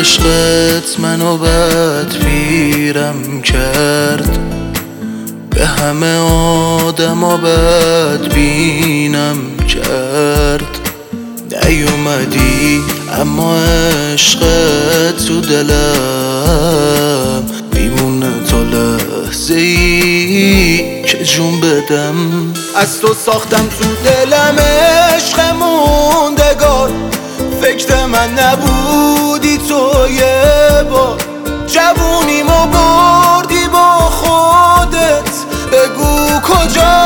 عشقت منو بدبیرم کرد، به همه آدما بدبینم کرد. نیومدی اما عشقت تو دلم میمونه تا لحظه ای که جون بدم. از تو ساختم تو دلم عشق موندگار، فکر من نبودی تو یه بار. جوونیمو بردی با خودت، بگو کجا.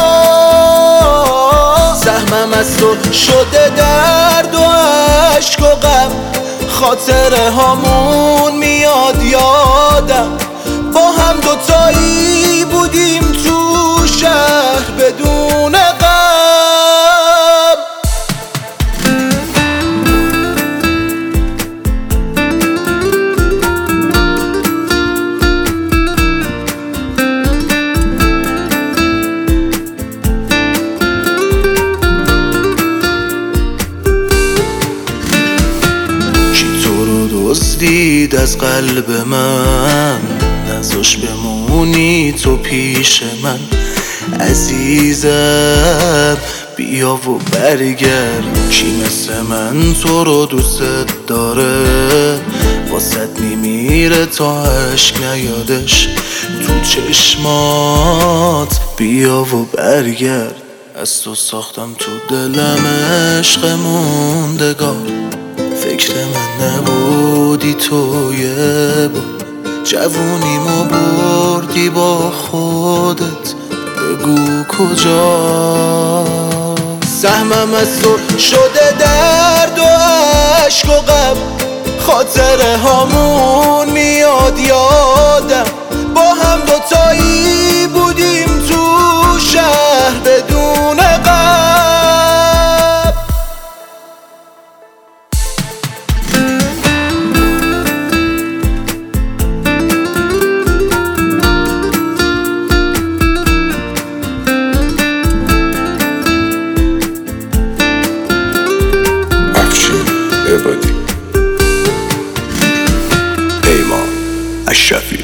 سهمم از تو شده درد و عشق و غم، خاطره هامون میاد یادم. با هم دوتایی بودیم تو شهر بدون غم. دزدید از قلب من، نذاش بمونی تو پیش من. عزیزم بیا و برگرد، کی مثل من تو رو دوست داره؟ واسد میمیره تا عشق نیادش تو چشمات. بیا و برگرد، از تو ساختم تو دلم عشق موندگار. فکر من نبودی تو یه بار. جوونیمو بردی با خودت، بگو کجا. سهمم از تو شده درد و عشق و غم، خاطره هامون میاد یادم. با هم دوتایی بودیم تو شهر بدون غم. عبادی، پیمان اشرفی.